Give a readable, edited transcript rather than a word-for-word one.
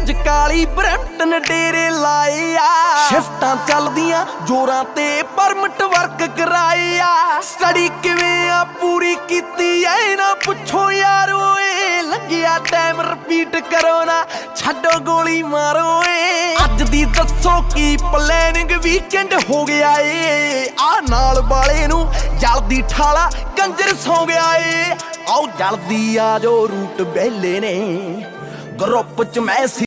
ਅੱਜ ਕਾਲੀ ਬਰੈਂਪਟਨ ਡੇਰੇ ਲਾਏ ਆ ਸ਼ਿਫਟਾਂ ਚੱਲਦੀਆਂ ਜੋਰਾਂ ਤੇ ਪਰਮਿਟ ਵਰਕ ਕਰਾਏ ਆ ਸਟੱਡੀ ਕਿਵੇਂ ਆ ਪੂਰੀ ਕੀਤੀ ਐ ਨਾ ਪੁੱਛੋ ਯਾਰ ਓਏ ਲੱਗਿਆ ਟਾਈਮ ਰਿਪੀਟ ਕਰੋ ਨਾ ਛੱਡੋ ਗੋਲੀ ਮਾਰੋ ਏ ਅੱਜ ਦੀ ਦੱਸੋ ਕੀ ਪਲੈਨਿੰਗ ਵੀਕਐਂਡ ਹੋ ਗਿਆ ਏ ਆ ਨਾਲ ਵਾਲੇ ਨੂੰ ਜਲਦੀ ਠਾਲਾ ਕੰਜਰ ਸੌ ਗਿਆ ਏ ਆਓ ਜਲਦੀ ਆ ਜੋ ਰੂਟ ਬੇਲੇ ਨੇ ਗਰੁੱਪ ਚ ਮੈਂ